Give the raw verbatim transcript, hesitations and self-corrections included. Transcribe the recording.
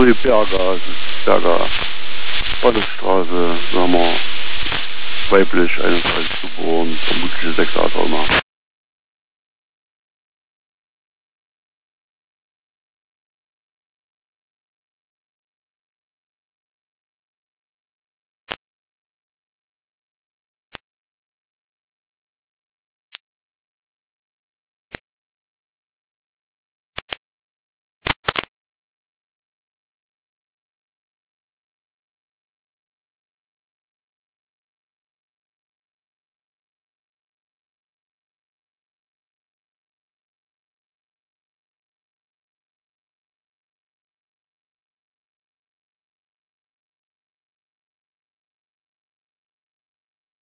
Genau wie Berger, es ist Berger Ballesstraße, sagen wir, weiblich, einunddreißig geboren, vermutlich sechs Jahre auch immer.